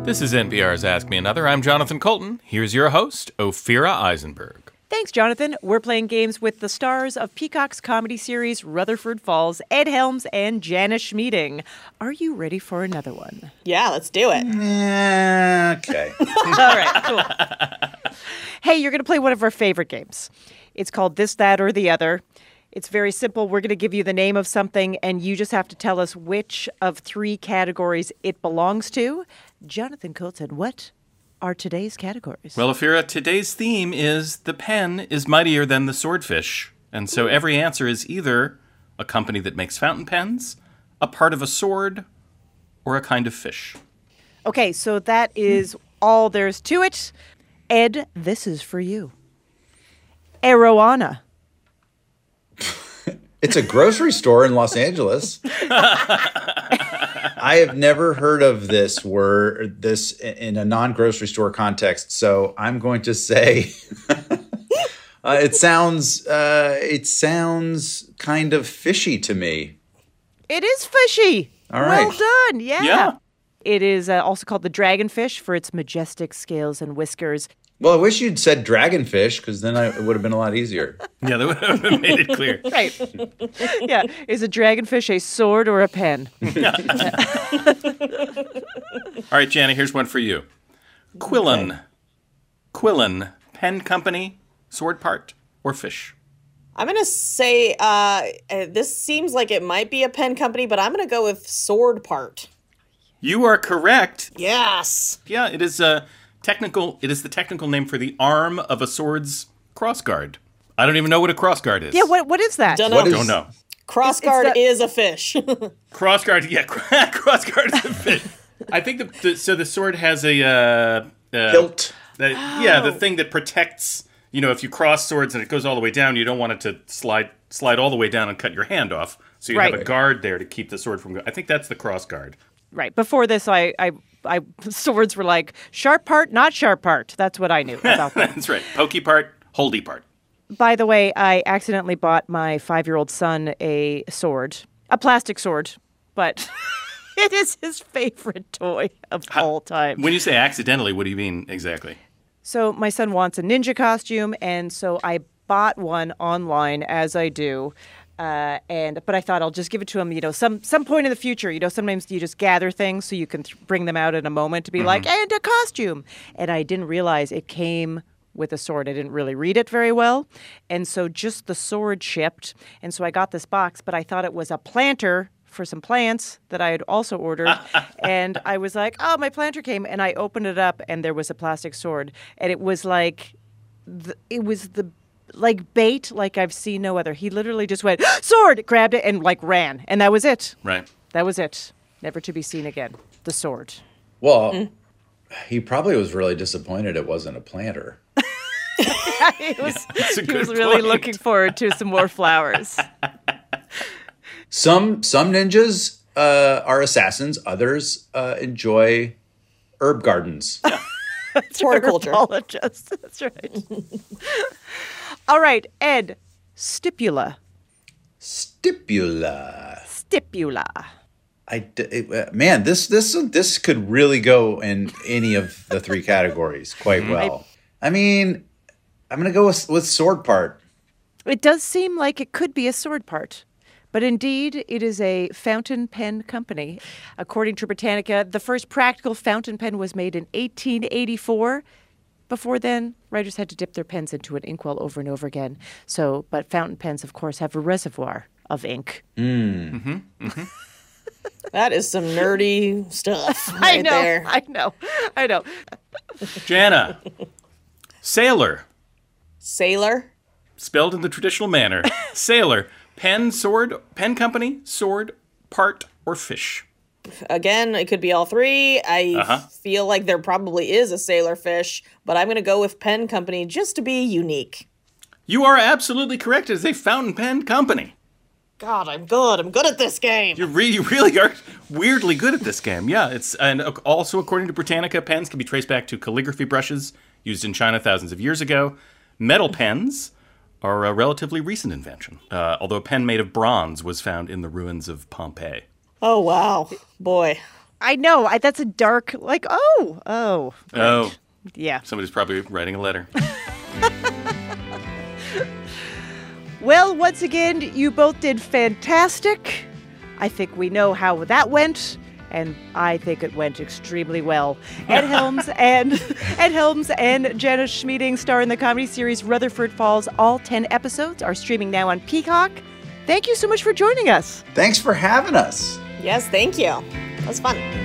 This is NPR's Ask Me Another. I'm Jonathan Colton. Here's your host, Ophira Eisenberg. Thanks, Jonathan. We're playing games with the stars of Peacock's comedy series Rutherford Falls, Ed Helms and Janice Schmieding. Are you ready for another one? Yeah, let's do it. Okay. All right, cool. Hey, you're going to play one of our favorite games. It's called This, That, or the Other. It's very simple. We're going to give you the name of something, and you just have to tell us which of three categories it belongs to. Jonathan Coulton, what are today's categories? Well, Ophira, today's theme is the pen is mightier than the swordfish. And so every answer is either a company that makes fountain pens, a part of a sword, or a kind of fish. Okay, so that is all there's to it. Ed, this is for you. Arowana. It's a grocery store in Los Angeles. I have never heard of this in a non-grocery store context, so I'm going to say it sounds kind of fishy to me. It is fishy. All right. Well done. Yeah. It is also called the dragonfish for its majestic scales and whiskers. Well, I wish you'd said dragonfish, because then it would have been a lot easier. Yeah, that would have made it clear. Right. Yeah. Is a dragonfish a sword or a pen? All right, Jana, here's one for you. Quillen. Okay. Quillen, pen company, sword part, or fish? I'm going to say this seems like it might be a pen company, but I'm going to go with sword part. You are correct. Yes. Yeah, it is the technical name for the arm of a sword's crossguard. I don't even know what a crossguard is. Yeah, what is that? Don't know. Don't know. Crossguard is a fish. Crossguard, yeah, crossguard is a fish. I think so the sword has a hilt. The thing that protects. You know, if you cross swords and it goes all the way down, you don't want it to slide all the way down and cut your hand off. So you have a guard there to keep the sword from going. I think that's the crossguard. Right. Before this, I swords were like sharp part, not sharp part. That's what I knew about them. That's right. Pokey part, holdy part. By the way, I accidentally bought my 5-year-old son a sword, a plastic sword, but it is his favorite toy of all time. When you say accidentally, what do you mean exactly? So my son wants a ninja costume, and so I bought one online, as I do. But I thought I'll just give it to him, some point in the future. Sometimes you just gather things so you can bring them out in a moment to be like, and a costume. And I didn't realize it came with a sword. I didn't really read it very well. And so just the sword shipped. And so I got this box, but I thought it was a planter for some plants that I had also ordered. And I was like, oh, my planter came. And I opened it up and there was a plastic sword. And it was like, like bait, like I've seen no other. He literally just went, sword, grabbed it and ran. And that was it. Right. That was it. Never to be seen again. The sword. Well, he probably was really disappointed it wasn't a planter. He was really looking forward to some more flowers. Some ninjas are assassins. Others enjoy herb gardens. It's horticulture. Herbologists. That's right. All right, Ed. Stipula. Stipula. Man, this could really go in any of the three categories quite well. I mean, I'm going to go with sword part. It does seem like it could be a sword part. But indeed, it is a fountain pen company. According to Britannica, the first practical fountain pen was made in 1884. Before then, writers had to dip their pens into an inkwell over and over again. But fountain pens, of course, have a reservoir of ink. That is some nerdy stuff right there. I know. Jana. Sailor. Sailor? Spelled in the traditional manner. Sailor. Pen, sword, pen company, sword, part, or fish. Again, it could be all three. I feel like there probably is a sailor fish, but I'm going to go with pen company just to be unique. You are absolutely correct. It is a fountain pen company. God, I'm good. I'm good at this game. You really are weirdly good at this game. Yeah, and also according to Britannica, pens can be traced back to calligraphy brushes used in China thousands of years ago. Metal pens are a relatively recent invention, although a pen made of bronze was found in the ruins of Pompeii. Oh, wow. Boy. I know. That's a dark, like, oh. Oh. Yeah. Somebody's probably writing a letter. Well, once again, you both did fantastic. I think we know how that went, and I think it went extremely well. Ed Helms and Jana Schmieding star in the comedy series Rutherford Falls. All 10 episodes are streaming now on Peacock. Thank you so much for joining us. Thanks for having us. Yes, thank you. That was fun.